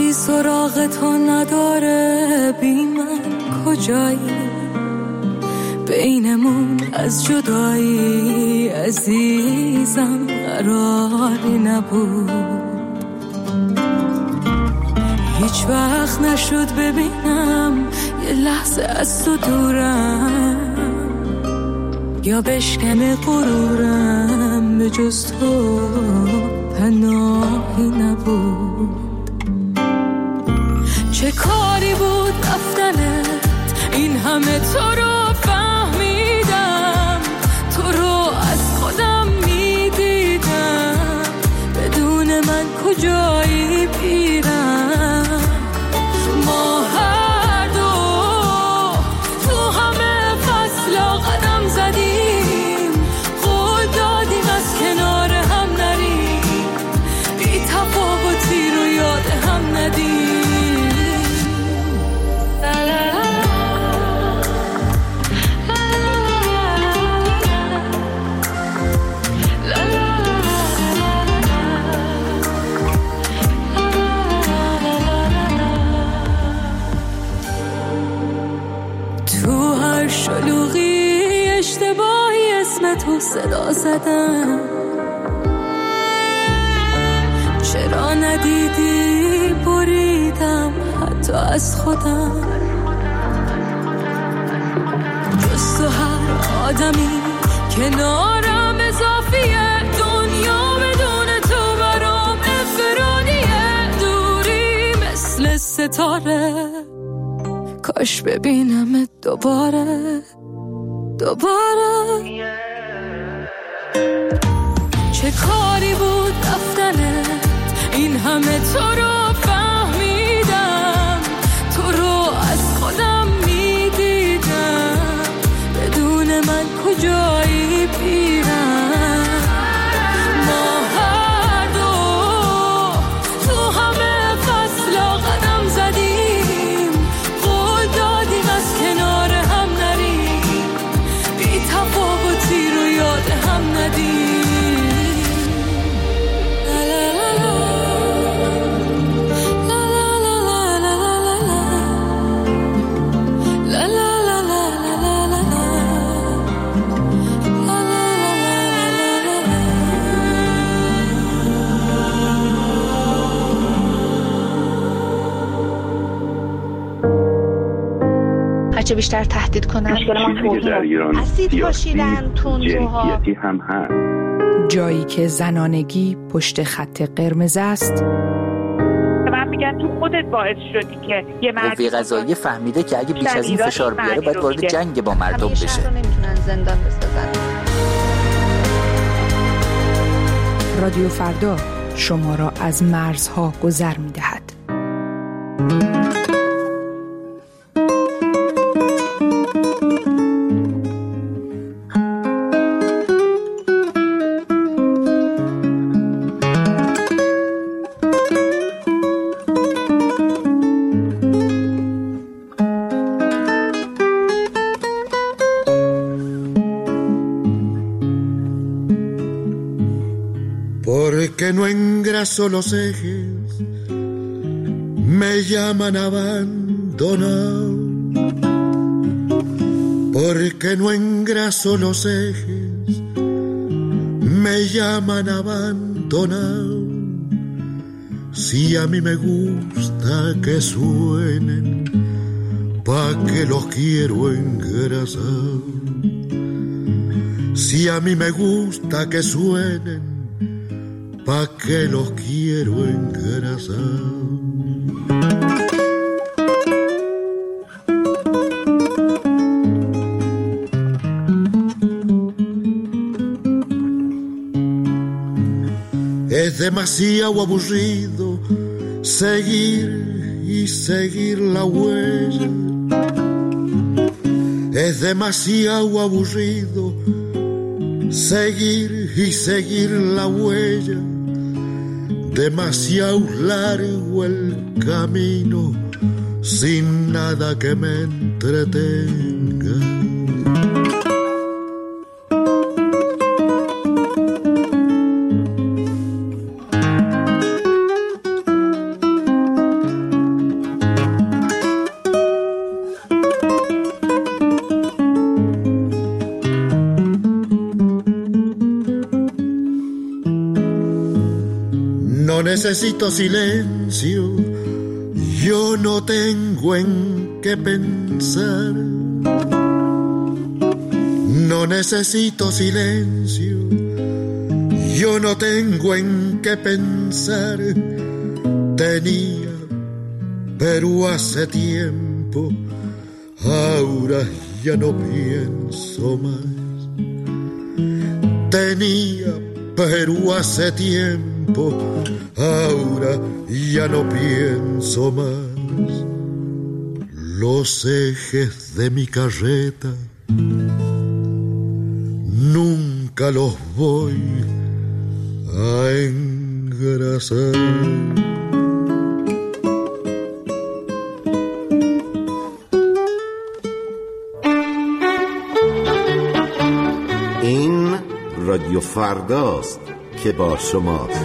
کسی سراغ تو نداره، بی من کجایی؟ بینمون از جدایی عزیزم قراری نبود. هیچ وقت نشد ببینم یه لحظه از تو دورم، یا بشکنه غرورم، به جز تو پناهی نبود. چه کاری بود رفتنت، این همه تو رو فهمیدم، تو رو از خودم میدیدم، بدون من کجایی پیرم؟ ما هر دو تو همه فصلا قدم زدیم، قول دادیم از کنار هم نریم، بی تفاوتی رو یاد هم ندیم. شلوغی اشتباهی اسم تو صدا زدم، چرا ندیدی بریدم حتی از خودم. جز تو هر آدمی کنارم اضافیه، دنیا بدون تو برام انفرادیه، دوری مثل ستاره، کاش ببینمت دوباره. چه کاری بود رفتنت، این همه تو رو فهمیدم، تو رو از خودم میدیدم، بدون من کجایی پیرم؟ ما هر دو تو همه فصلا قدم زدیم، قول دادیم از کنار هم نریم، بی تفاوتی رو یاد هم ندیم. هرچه بیشتر تهدید کنن اسید پاشیدن تندروها هم هست. جایی که زنانگی پشت خط قرمز است. من میگم تو خودت باعث شدی که یه قوه قضاییه فهمیده که اگه بیش از این فشار بیاره باید وارد جنگ با مردم بشه. همیشه رو نمیتونن زندان بسازن. رادیو فردا شما را از مرزها گذر می‌دهد. Porque no engraso los ejes, me llaman abandonado. Porque no engraso los ejes, me llaman abandonado. Si a mí me gusta que suenen, pa' que los quiero engrasar. Si a mí me gusta que suenen, pa' que los quiero engrasar. Es demasiado aburrido seguir y seguir la huella. Es demasiado aburrido seguir y seguir la huella. Demasiado largo el camino sin nada que me entretenga. No necesito silencio, yo no tengo en qué pensar. No necesito silencio, yo no tengo en qué pensar. Tenía Perú hace tiempo, ahora ya no pienso más. Tenía Perú hace tiempo, ahora ya no pienso más. Los ejes de mi carreta nunca los voy a engrasar. رادیو فرداست که با شماست.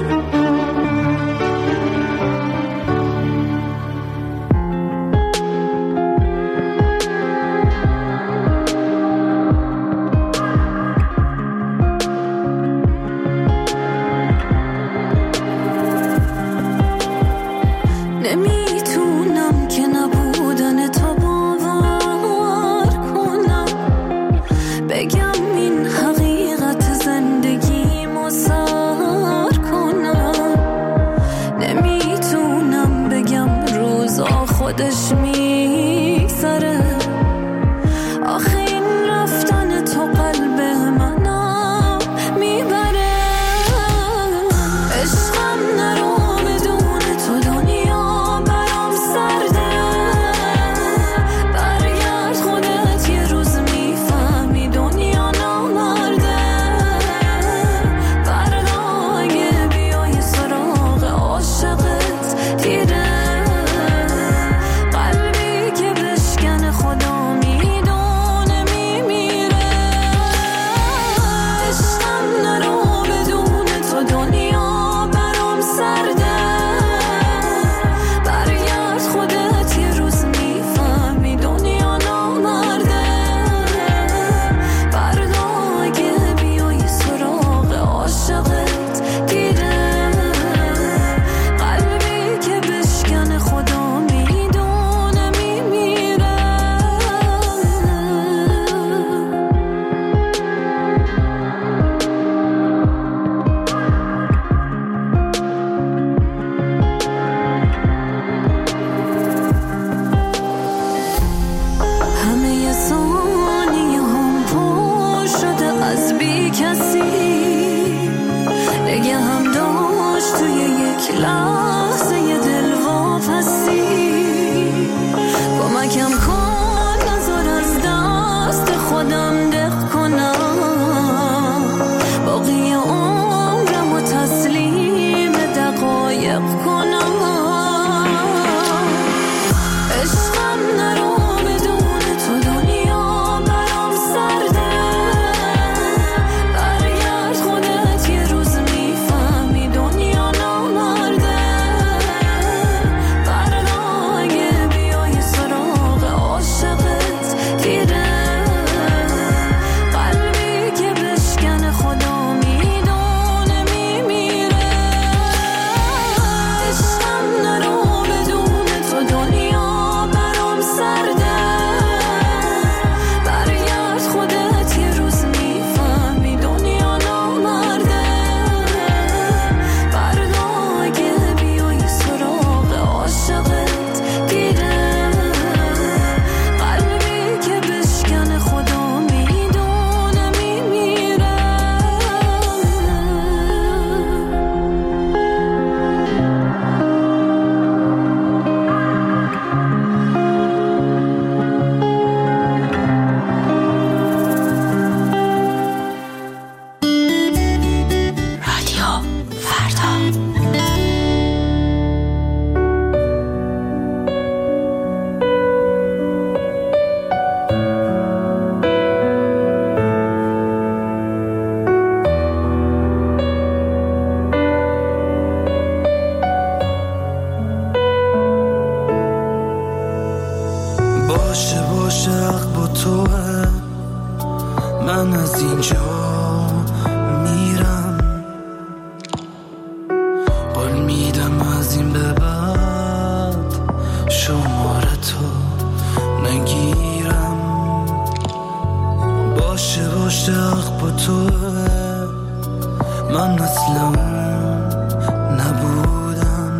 نمیتونم که نبودن تو باور کنم، بگم این حقیقت زندگی مسار کنم. نمیتونم بگم روزا خودش میگذره، آخه این رفتن تو قلب منم میبره. عشقم نرو بدون تو دنیا برام سرده، برگرد خودت یه روز میفهمی دنیا نامرده. فردا اگه بیای سراغ عاشقت دیره، قلبم من مثل اون نبودم.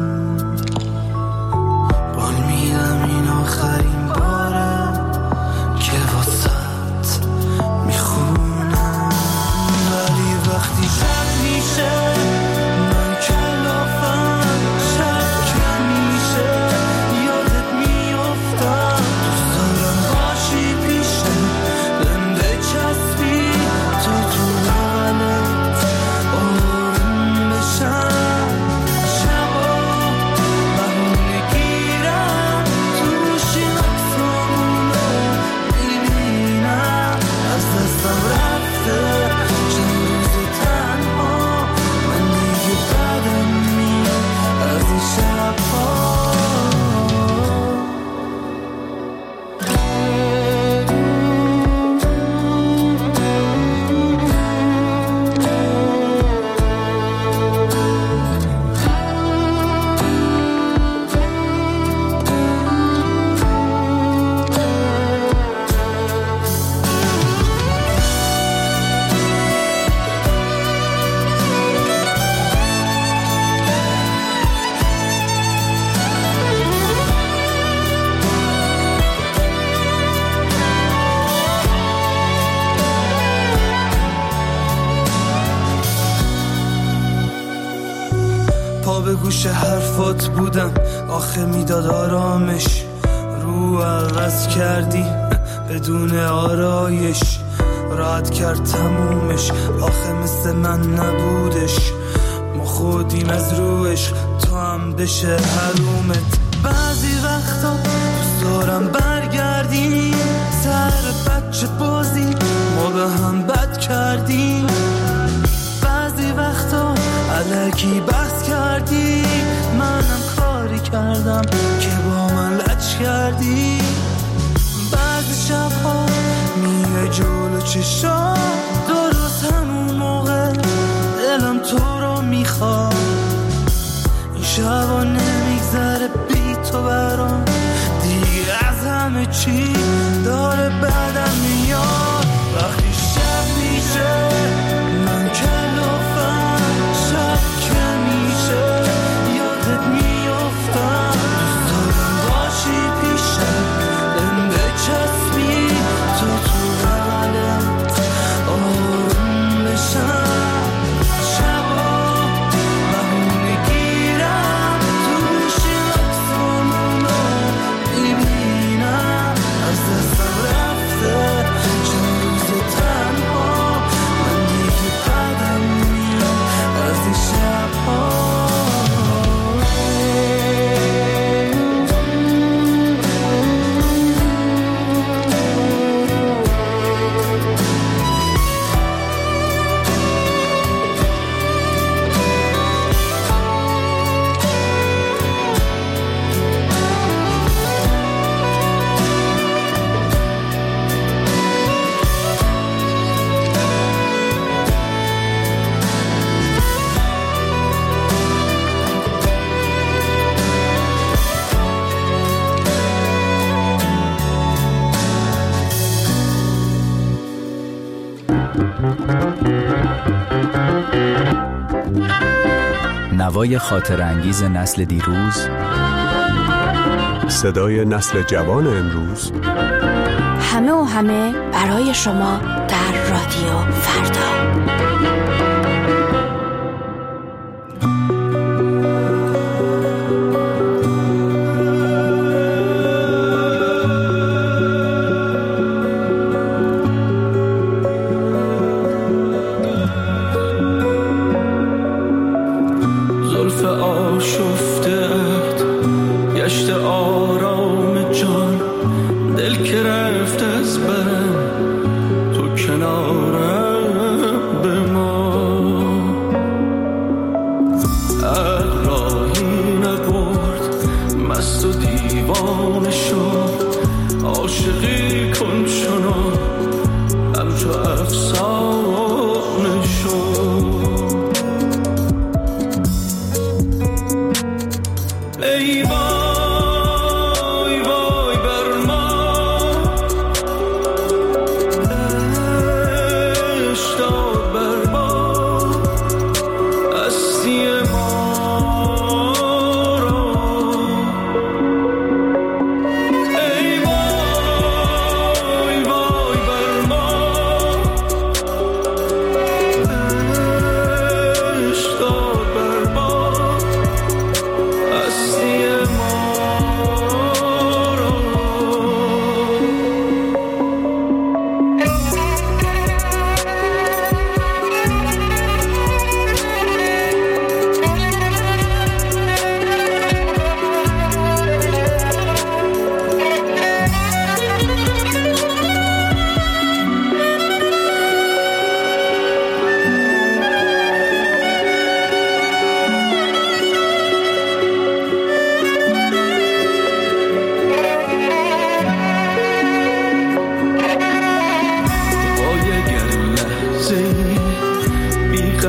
قول میدم این آخرین باره که واسط میخونم، ولی وقتی شب میشه من کلافم، شب که میشه یادت میافتم. دوست دارم باشی پیشم، بهم بچسبی تو بغلت آروم بشم. شبا بهونه گیرم توش این عکسامونو میبینم، از دستم رفته چند روز تنها. من دیگه بدم میاد از این شبها. پا به گوش حرفات بودم، آخه میداد آرامش. رو عوض کردی بدون آرایش، راحت کرد تمومش، آخه مثل من نبودش. ما خودیم از روش، تو هم بشه حرومت. بعضی وقتا دوست دارم برگردیم سر بچه بازی، ما به هم بد کردیم. بعضی وقتا الکی بحث کردی، منم کاری کردم که با من لج کردی. بعضی شبها میه جلو چشام، درست همون موقع دلم تو رو میخواد. این شبا نمیگذره بی تو برام، دیگه از همه چی داره بعدم میاد. وقتی شب میشه من کلافم، شب که میشه یادت میافتم. دوست دارم باشی پیشم، بهم بچسبی تو بغلت آروم بشم. شبا بهونه گیرم توش این عکسامونو میبینم، از دستم رفته چند روز تنها. من دیگه بدم میاد از این شبها. نوای خاطر انگیز نسل دیروز، صدای نسل جوان امروز، همه و همه برای شما در رادیو فردا.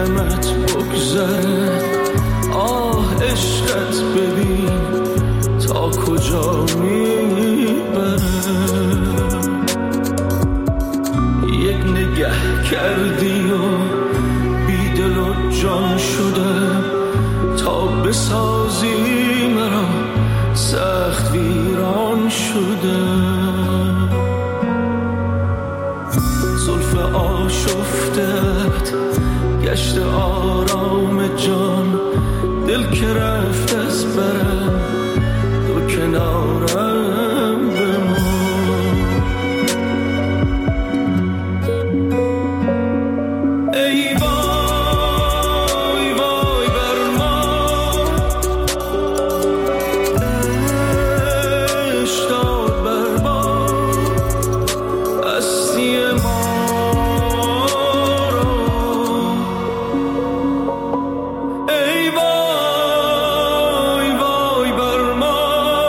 دلمت بگذره. آه عشقت ببین تا کجا میبره. یک نگه کردی و بیدل و جان شده تا بسازی مرا سخت ویران شده. زلف آشفتت گشت آرام جان، دل که رفت از برم دو کنارم بمان. ای وای وای بر ما عشق داد بر ما هستی ما رو. ای وای وای بر ما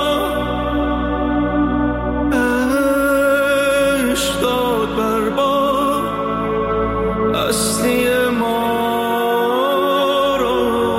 عشق داد بر ما هستی ما رو.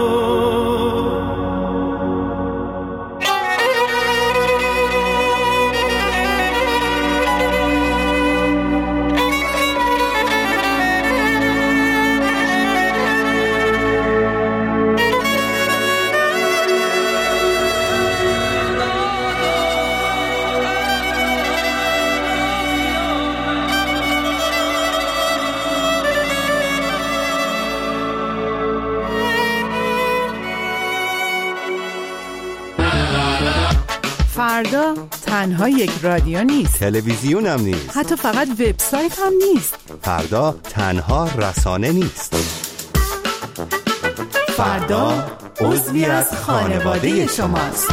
فردا تنها یک رادیو نیست، تلویزیون هم نیست، حتی فقط وبسایت هم نیست. فردا تنها رسانه نیست. فردا عضوی از خانواده شماست.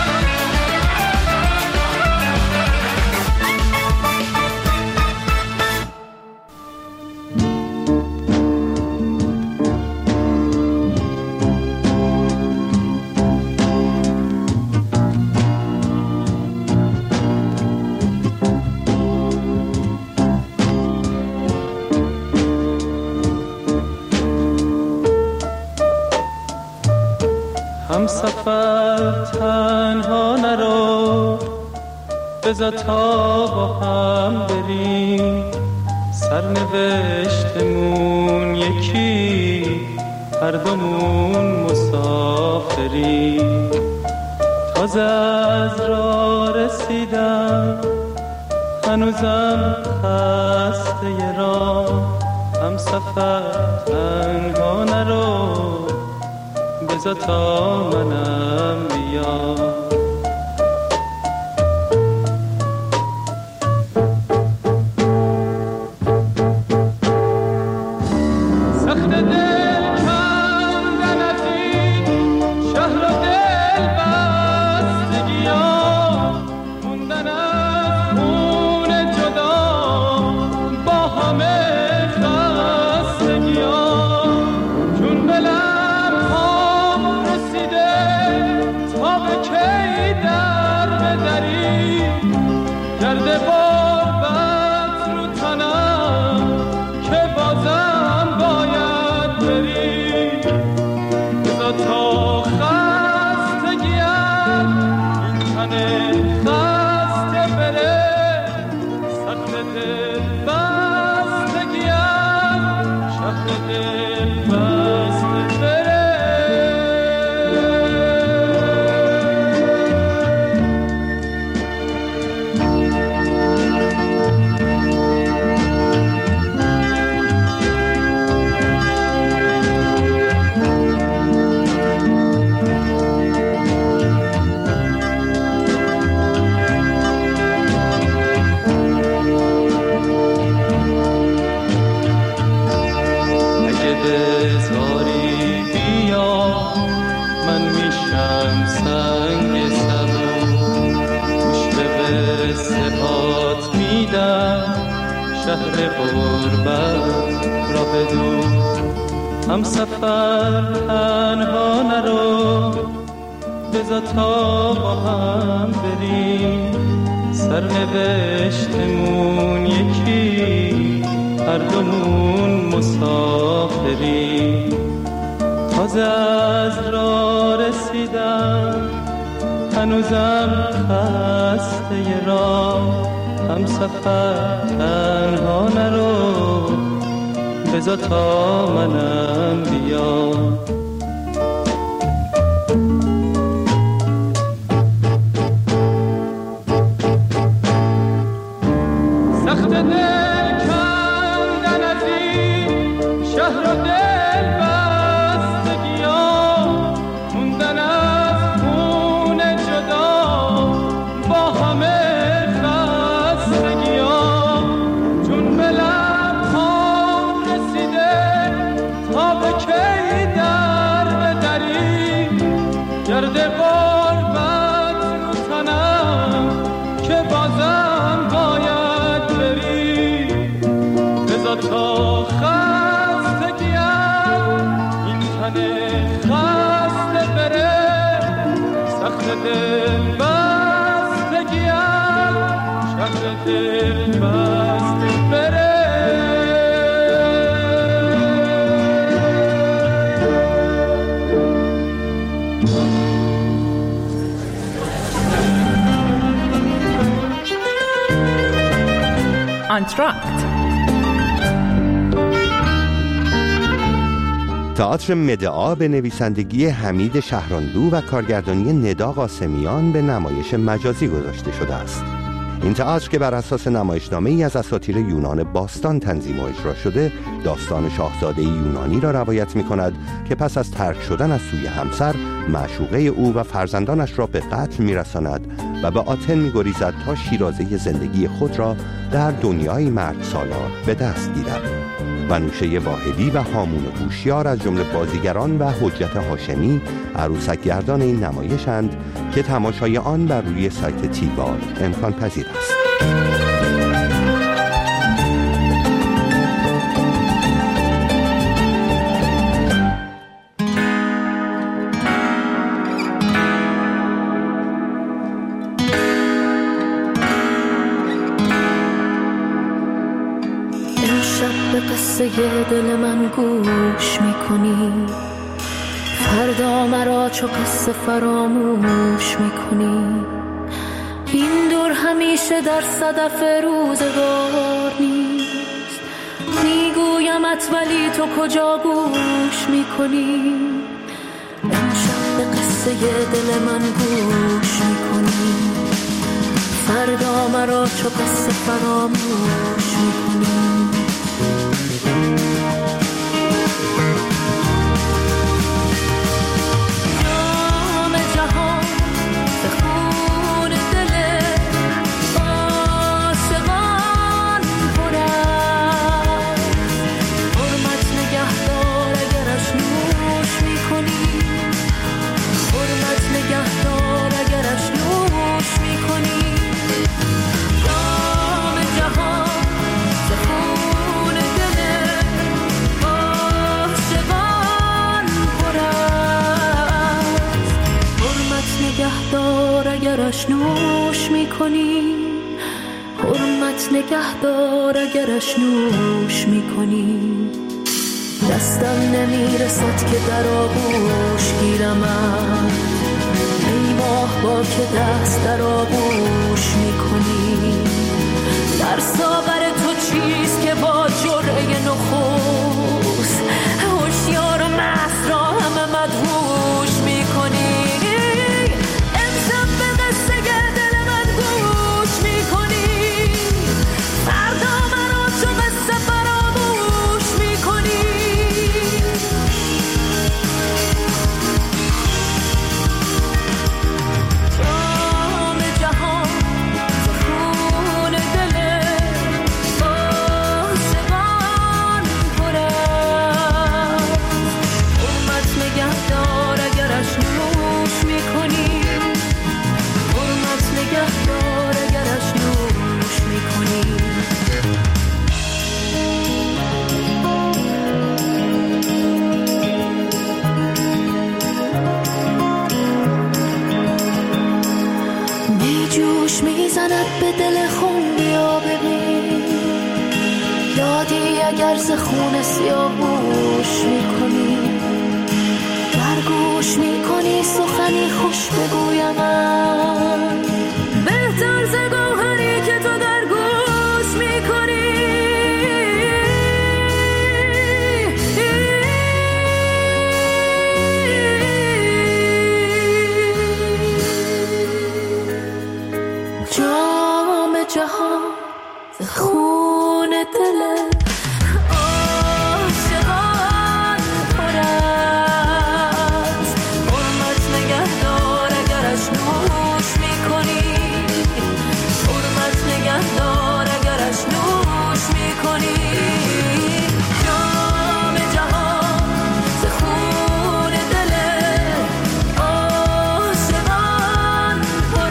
هم سفر تنها نرو، بذار تا با هم بریم. سرنوشتمون یکی، هر دومون مسافریم. تازه از راه رسیدم، هنوزم خسته راه. هم سفر تنها نرو، بذار تا منم بیام. سخت دل کندن از این شهر و دل بستگیام، موندن از خون جدا با همه خستگیام. چون بلم تا به کی در بدری، گرده غربت رو تنم که بازم باید بری. بذار تا خستگیم این تن خسته بره، سخت دل بستگیم شهر دل بسته بره. بذاری بیا من میشم سنگ سبو، گوش به قصه هات میدم شهر غربت را بدون. هم سفر تنها نرو، بذار تا با هم بریم. سرنوشتمون یکی، هر دومون مسافری، تازه از راه رسیدم، هنوزم خسته راه، هم سفر تنها نرو، بذار تا منم بیام. سخت دل کندن از این شهر و دل بستگی‌ها، موندن از خون جدا با همه خستگی‌ها، چون به لب‌هام رسیده تا به کی در بدری، گرد غربت رو تنم که بازم باید بری، بذار تا خستگیم این تن خسته بره، سخت دل بستگیم شهر دل بسته بره. آنتراکت. تئاتر مدعا به نویسندگی حمید شهراندو و کارگردانی ندا قاسمیان به نمایش مجازی گذاشته شده است. این تئاتر که بر اساس نمایشنامه‌ای از اساطیر یونان باستان تنظیم و اجرا شده، داستان شاهزاده یونانی را روایت می‌کند که پس از ترک شدن از سوی همسر، معشوقه او و فرزندانش را به قتل می‌رساند و به آتن می‌گریزد تا شیرازه زندگی خود را در دنیای مرد سالار به دست گیرد. و نوشه واحدی و هامون هوشیار از جمله بازیگران و حجت هاشمی عروسک گردان این نمایشند که تماشای آن بر روی سایت تیبال امکان پذیر است. قصه دل من گوش میکنی، فردا مرا چو قصه فراموش میکنی، این دور همیشه در صدف روزگار نیست، میگویمت ولی تو کجا گوش میکنی، امشب به قصه دل من گوش میکنی، فردا مرا چو قصه فراموش میکنی. اگرش نوش میکنی، حرمت نگهدار اگرش نوش میکنی، دستم نمیرسد که در آغوش گیرمت، ای ماه با که دست در آغوش میکنی، در ساغر تو چیست که با جرعه نخست هوشیار و مست را همه مدهوش میکنی. میزند به دل خون، بیا ببین، یاد شادی اگر ز خون سیاوش میکنی، در گوش میکنی سخنی خوش بگویم من، بهتر ز گوهری که تو در گوش میکنی. جام جهان ز خون دل عاشقان پر است، حرمت نگهدار اگرش نوش میکنی، حرمت نگهدار اگرش نوش میکنی. جام جهان ز خون دل عاشقان پر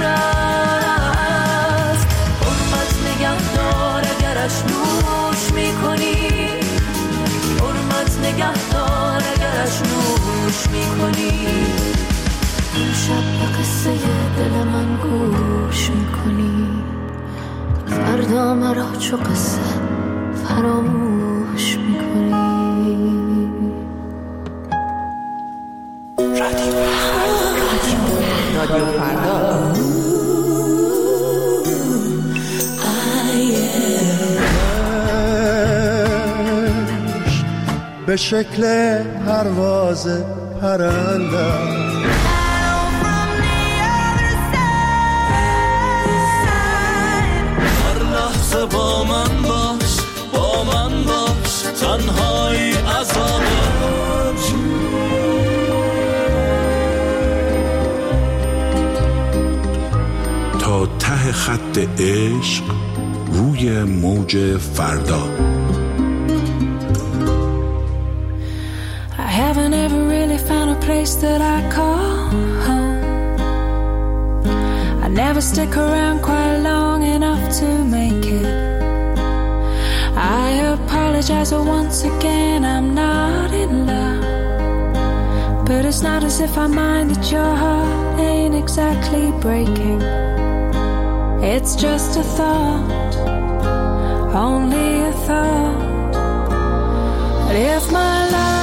است، حرمت نگهدار اگرش نوش میکنی، حرمت نگهدار اگرش نوش میکنی. این شب به قصه دل من گوش میکنی، فردا مرا چو قصه فراموش میکنی. رادیو فردا. به شکل پرواز پرنده با من باش، با من باش، تنهایی عذابه. تا ته خط عشق روی موج فردا. I haven't ever really found a place that I call home. I never stick around quite long enough to make it. I apologize once again, I'm not in love. But it's not as if I mind that your heart ain't exactly breaking. It's just a thought, only a thought. But if my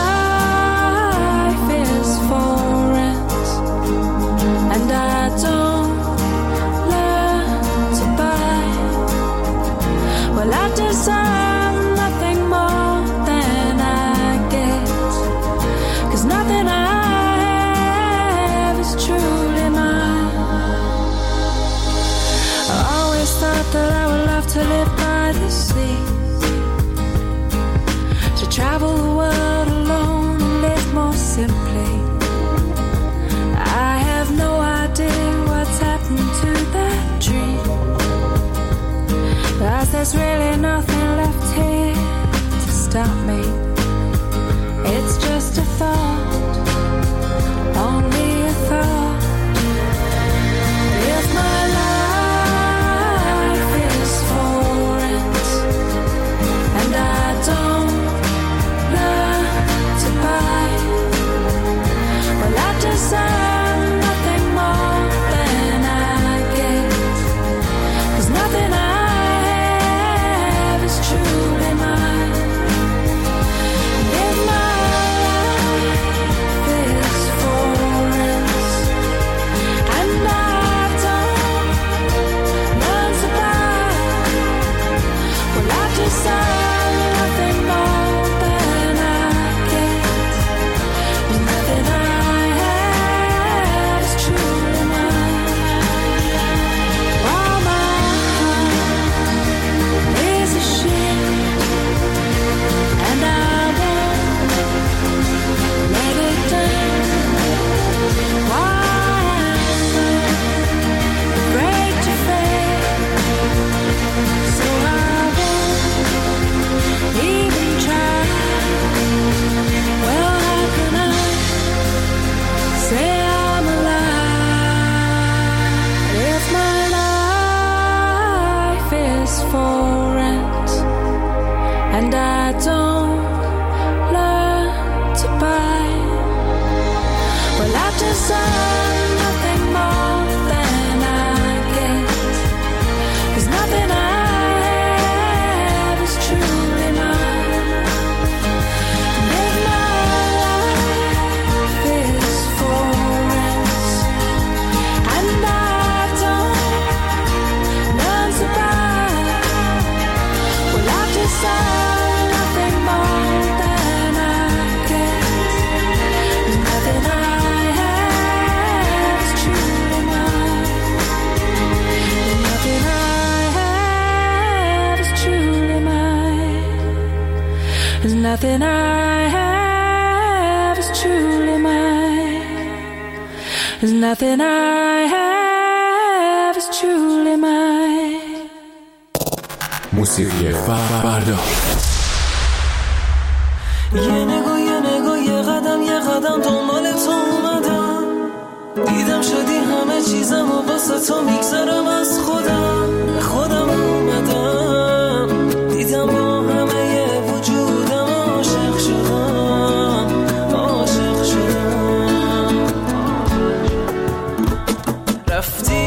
life is for rent and I don't learn to buy, well, I deserve nothing more than I get, 'cause nothing I have is truly mine. I always thought that I would love to live by the sea, to travel the world alone and live more simply. I have no idea what's happened to that dream, 'cause there's really nothing left here to stop me. It's just a thought, only a thought. If my life is for rent and I don't learn to buy, well, I deserve nothing more than I get, 'cause nothing I have is truly mine. If my life is for rent and I don't learn to buy, well, I deserve nothing more than I get, 'cause nothing I have is truly mine. While my heart is a ship and I won't let it down, why am I afraid to fail? So I won't even try. Well, how can I say I'm alive if my life is for rent and I don't learn to buy? Well, I deserve nothing more than I get, 'cause nothing I have is truly mine. 'Cause nothing I have is truly mine. موسیقی فردا. یه نگاه یه قدم دنبال تو اومدم، دیدم شدی همه چیزم و واسه تو میگذرم از خودم اومدم، دیدم با همه وجودم عاشق شدم. رفتی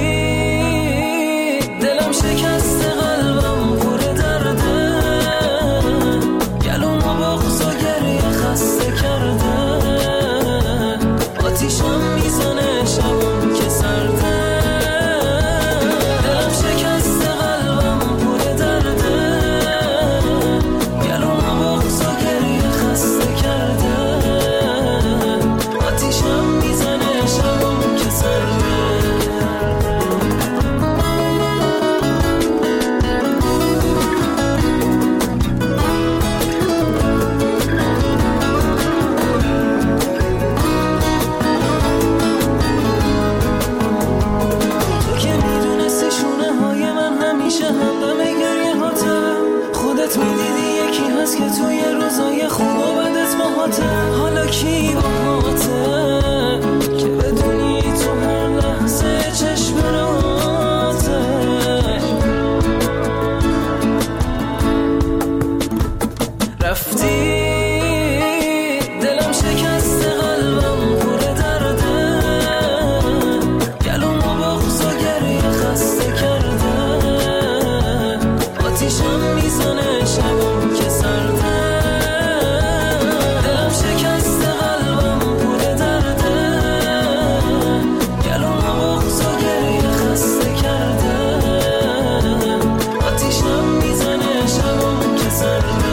دلم شکست قلبم پر درده، گلوم و بغض و گریه خسته کرده، آتیشم میزنه شبم که سرده، دلم شکست قلبم پر درده، گلوم و بغض و گریه خسته کرده، آتیشم میزنه شبم که سرده. میدیدی یکی هست که توی روزای خوب و بدت باهاته، حالا کی باهاته که بدونی تو هر لحظه چشم راته. رفتی دلم شکست قلبم پر درده، گلوم و بغض و گریه خسته کرده، آتیشم میزنه شبم که سرده، دلم شکست قلبم پر درده، گلوم و بغض و گریه خسته کرده، آتیشم میزنه شبم که سرده.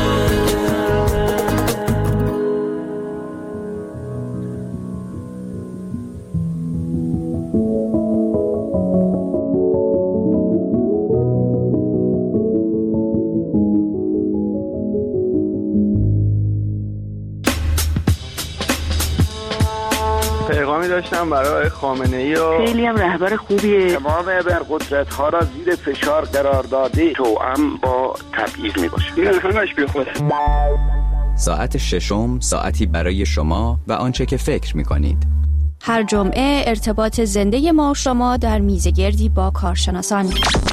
پیغامی داشتم برای خامنه‌ای و خیلی هم رهبر خوبیه. تمام ابرقدرت‌ها را زیر فشار قرار داده، توأم با تبعیض میباشه. این همش بیخوده. ساعت ششم، ساعتی برای شما و آنچه که فکر می‌کنید. هر جمعه ارتباط زنده ما و شما در میزگردی با کارشناسان.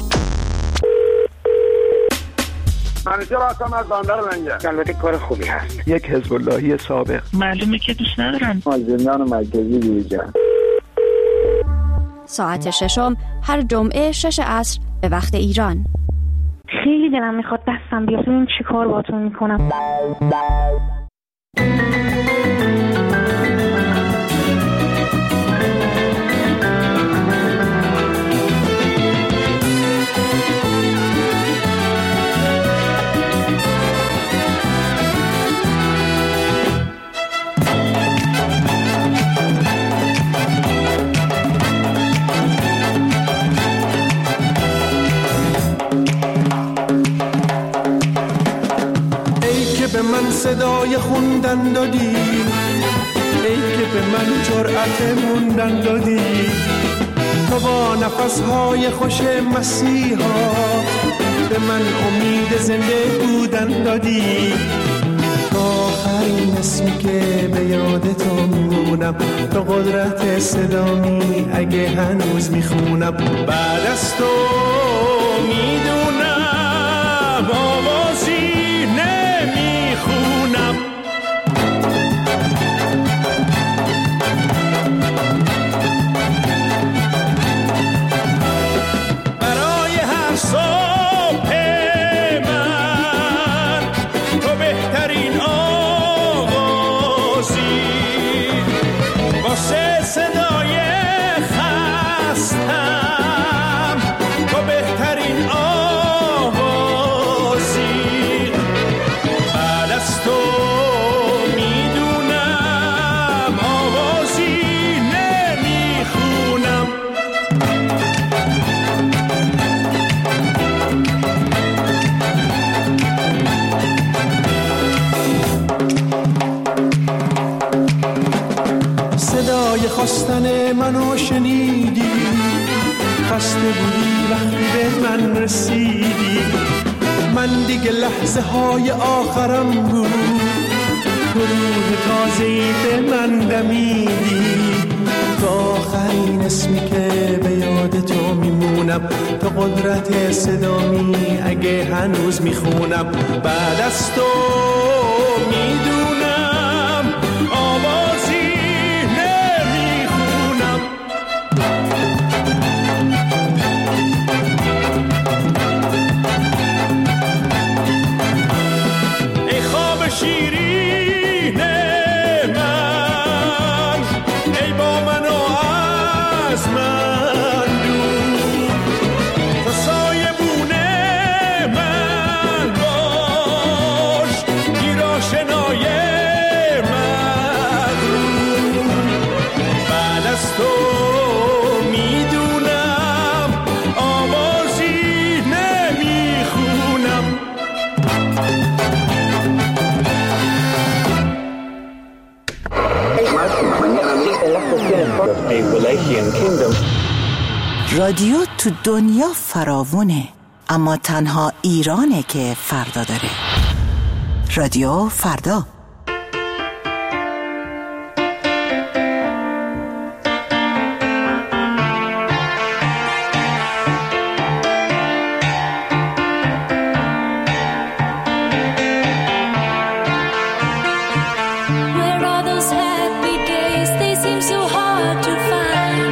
منیجر هستم از بندر لنگر. البته کار خوبی هست. یک حزب اللهی سابق. معلومه که دوست ندارن. از زندان مرکزی بیرون. ساعت ششم هر جمعه 6 عصر به وقت ایران. خیلی دلم میخواد دستم بیاد ببینم چی کار باهاتون میکنم. به من صدای خوندن دادی، ای که به من جرأت موندن دادی، تو با نفسهای خوش مسیحا به من امید زنده بودن دادی. تو آخرین اسمی که به یاد تو میمونم، تو قدرت صدامی اگه هنوز میخونم. بعد از تو میدونم آوازی نمیخونم. برای هر صبح من تو بهترین آوازی، واسه صدای خستم تو بهترین آوازی. خواستن منو شنیدی، خسته بودی وقتی به من رسیدی. من دیگه لحظه های آخرم بود، تو روح تازه‌ای به من دمیدی. تو آخرین اسمی که به یاد تو میمونم، تو قدرت صدامی اگه هنوز میخونم. بعد از تو میدونم آوازی نمیخونم. ای خواب شیرین من، ای با من و از من دور، تو سایبون من باش، گیر آشنای مغرور. بعد از تو میدونم آوازی نمیخونم. رادیو تو دنیا فراوونه، اما تنها ایرانه که فردا داره. رادیو فردا. Where are those happy days? They seem so hard to find.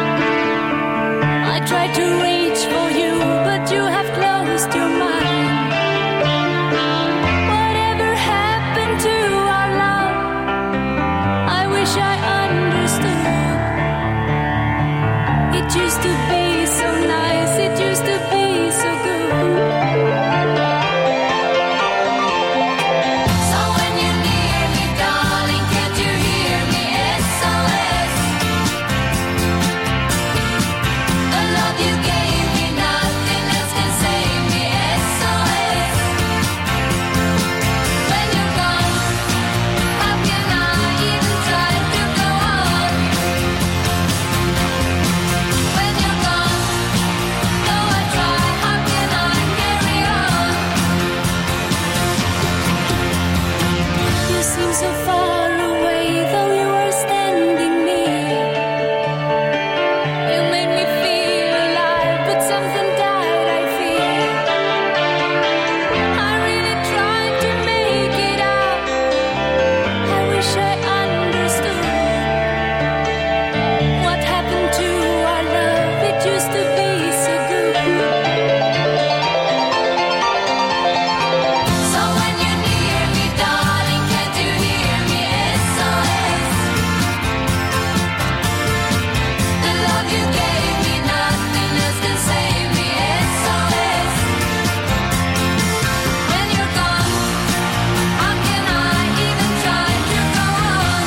I tried to reach for you, but you have closed your mind. Whatever happened to our love? I wish I understood. It used to be so nice, it used to be so good. So when you're near me, darling, can't you hear me? SOS. The love you gave me, nothing else can save me. SOS. When you're gone, how can I even try to go on? When you're gone, though I try, how can I carry on? You seem so far away, though you are standing near. You made me feel alive, but something died, I fear. I really tried to make it out. I wish I understood. What happened to our love? It used to be so good. So when you're near me, darling, can't you hear me? SOS. The love you gave me, nothing else can save me. SOS. When you're gone, how can I even try to go on?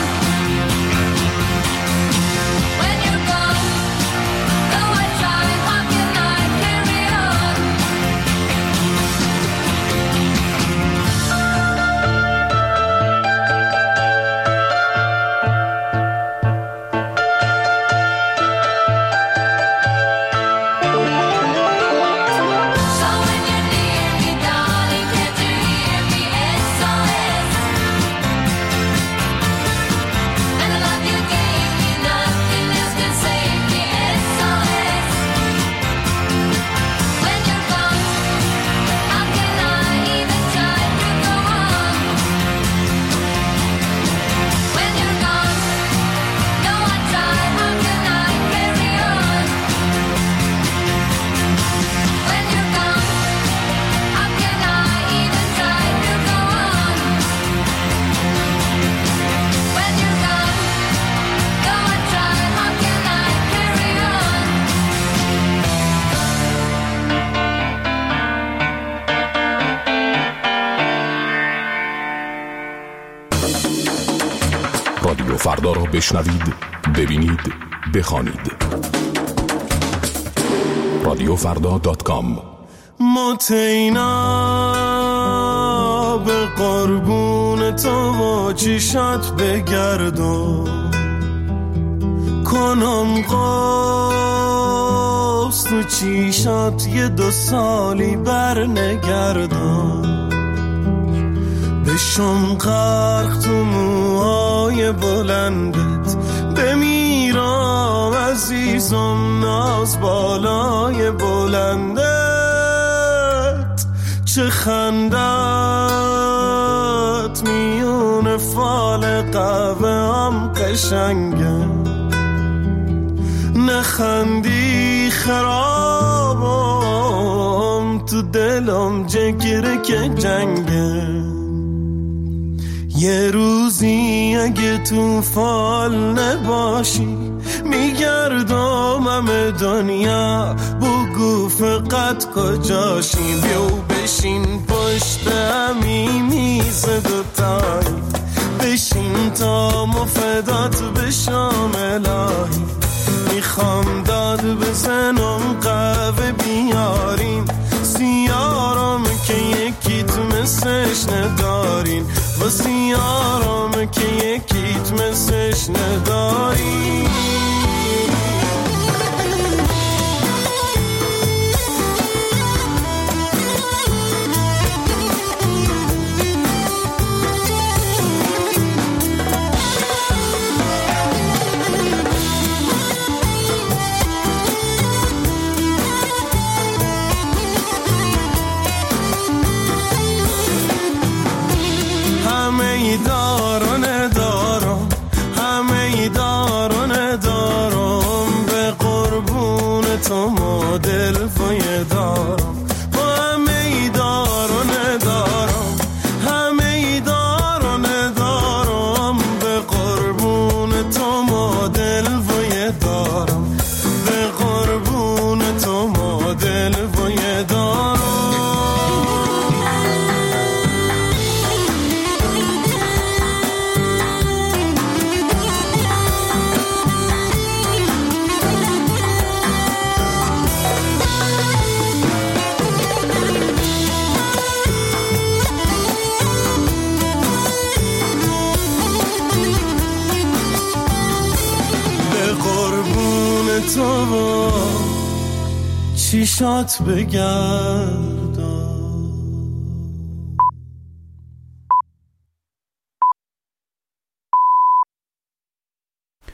When you're gone, though I try, how can I carry on? So when you're near me, darling, can't you hear me? SOS. And the love you gave me, nothing else can save me. SOS. When you're gone, how can I even try to go on? When you're gone, though I try, how can I carry on? When you're gone, how can I even try to go on? When you're gone, though I try, how can I carry on? رادیو فردا را بشنوید، ببینید، بخوانید. رادیوفردا.com. متینا به قربون تو و چیشات بگردم، کنم قوس تو چیشات یه 2 سالی بر نگردم، بشم غرق تو موهای بلندت، بمیرم عزیزم ناز بالای بلندت. چه خندت میون فال قهوه هم قشنگه، نخندی خرابم تو دلم جگره که جنگه. یه روزی اگه تو فال نباشی میگردم همه دنیا، بگو فقط کجاشی. بیو بشین پشت همی میز دوتایی، بشین تا مفدات بشم الهی. میخوام داد بزنم قهوه بیارین، سیارم که یکیت مثلش ندارین، و سیارم که یکیت مثلش ندارین. تو مدل فای دارم، با همه دار و ندارم، همه دار و ندارم. به قربون تو مدل فای دارم، به قربون تو مدل فای دارم. تو چیشات بگم